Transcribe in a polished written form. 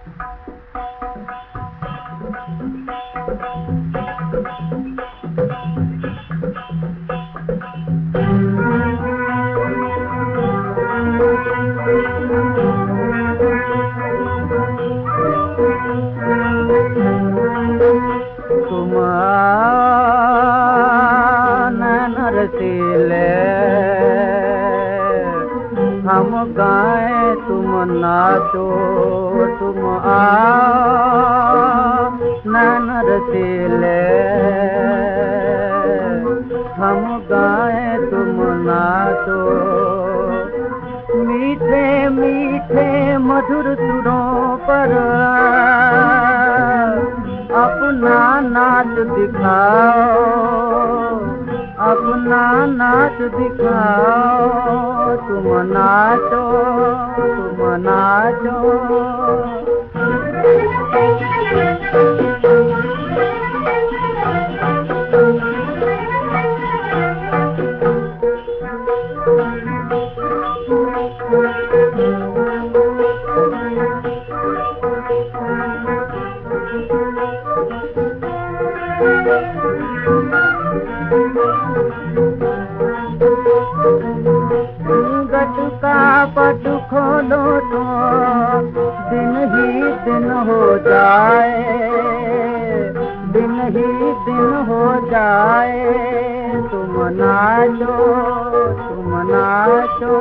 तुम नैन रसीले हम गाएं तुम नाचो, तुम नैन रसीले हम गाएं तुम नाचो। मीठे मीठे मधुर सुरों पर अपना नाच दिखाओ, अपना नाच दिखाओ। तुम नाचो, तुम नाचो। घट का पट खोलो तो दिन ही दिन हो जाए, दिन ही दिन हो जाए। तुम नाचो, तुम नाचो।